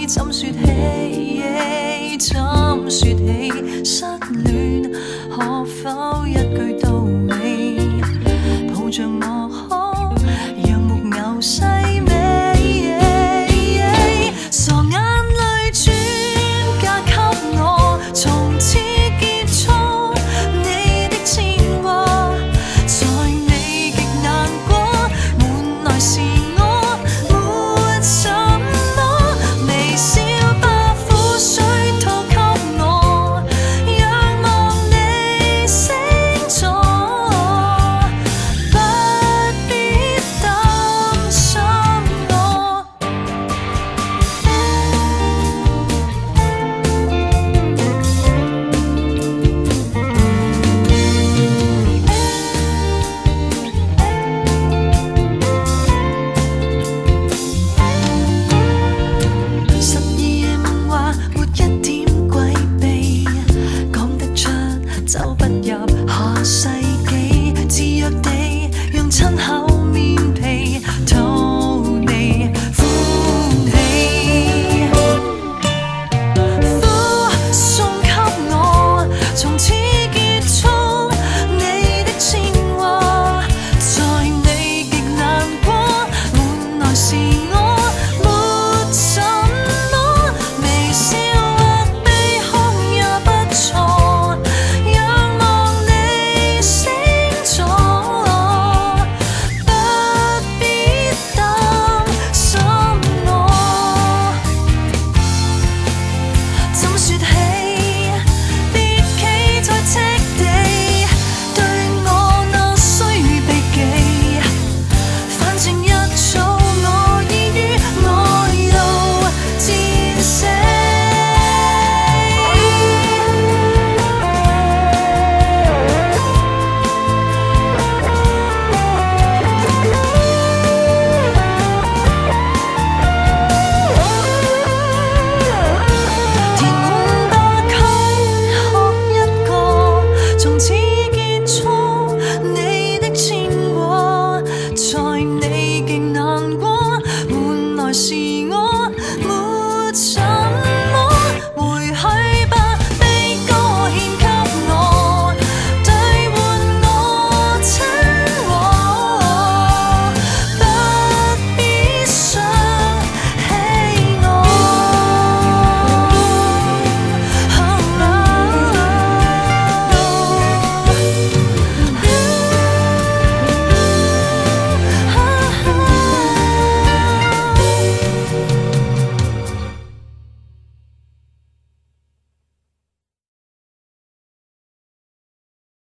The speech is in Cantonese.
怎說起？怎說起？失戀可否一句到尾？抱着我可讓木偶細味。傻眼淚轉嫁給我，從此結束你的牽掛。在你極難過，換來是我沒什麼。微笑把苦水吐給我，仰望你星座，不必擔心我。12夜夢話沒一點詭秘，講得出走不入下世紀，自虐地用親口面皮討你歡喜，苦送給我，從此結束你的牽掛。在你極難過，換來是我沒什麼。微笑或悲哭也不錯，仰望你星座，不必擔心我。怎說起？別企在赤地，對我那需避忌。反正一早我已於愛路戰死。填滿吧軀殼一個，從此結束你的牽掛。在你極難過，換來是我沒什